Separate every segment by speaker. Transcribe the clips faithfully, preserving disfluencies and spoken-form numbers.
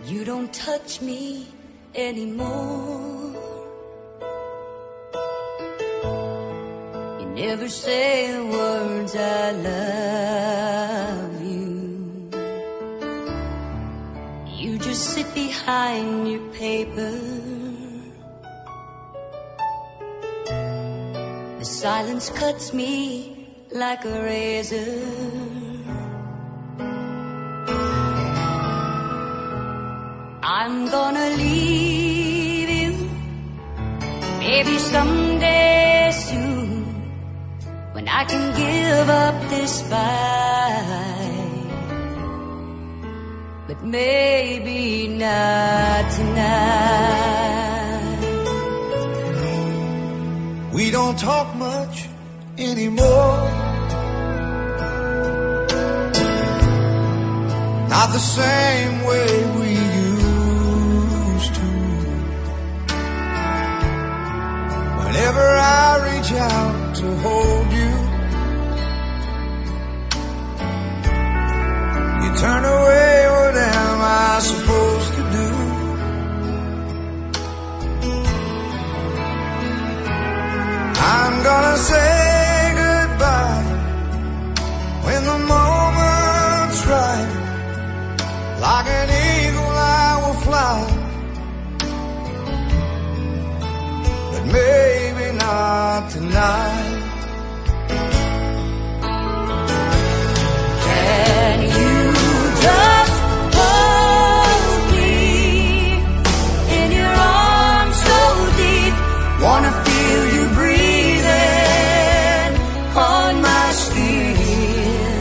Speaker 1: You don't touch me anymore. You never say the words I love you. You just sit behind your paper. The silence cuts me like a razor. I'm gonna leave you, maybe someday soon, when I can give up this fight. But maybe not tonight.
Speaker 2: We don't talk much anymore. Not the same way we used to. Whenever I reach out to hold you, you turn away. What am I supposed to do? I'm gonna say goodbye when the moment's right. Like an eagle I will fly, but maybe not tonight.
Speaker 1: Can you just hold me in your arms so deep? Wanna feel you breathing on my skin.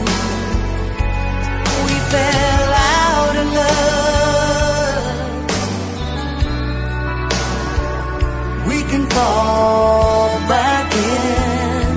Speaker 1: We fell out of love. We can fall back in.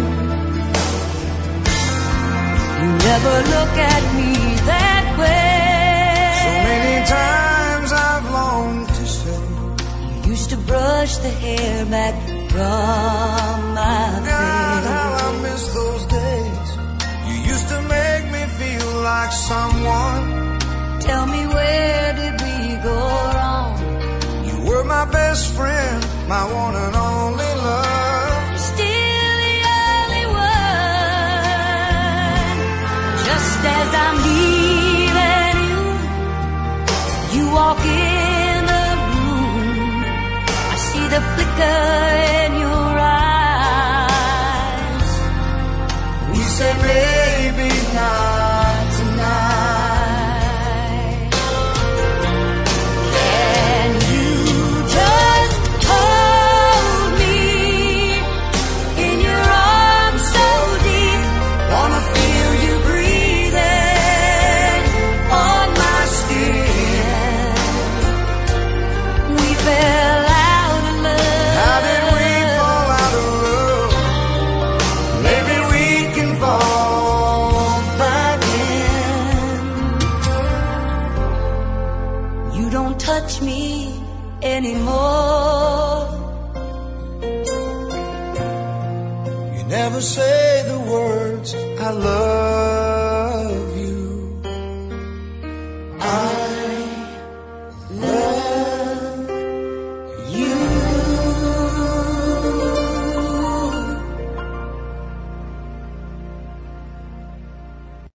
Speaker 1: You never look at me that way.
Speaker 2: So many times I've longed to say,
Speaker 1: You used to brush the hair back from my
Speaker 2: God,
Speaker 1: face.
Speaker 2: how I miss those days. You used to make me feel like someone.
Speaker 1: Tell me, where did we go wrong?
Speaker 2: You were my best friend, my one and only love.
Speaker 1: You're still the only one. Just as I'm leaving you, you walk in the room. I see the flicker in your eyes.
Speaker 2: We said maybe not tonight.
Speaker 1: Can you just hold me in your arms so deep? Wanna feel you breathing on my skin. We fell out of love.
Speaker 2: How did we fall out of love? Maybe we can fall back in.
Speaker 1: You don't touch me anymore.
Speaker 2: You never say the words I love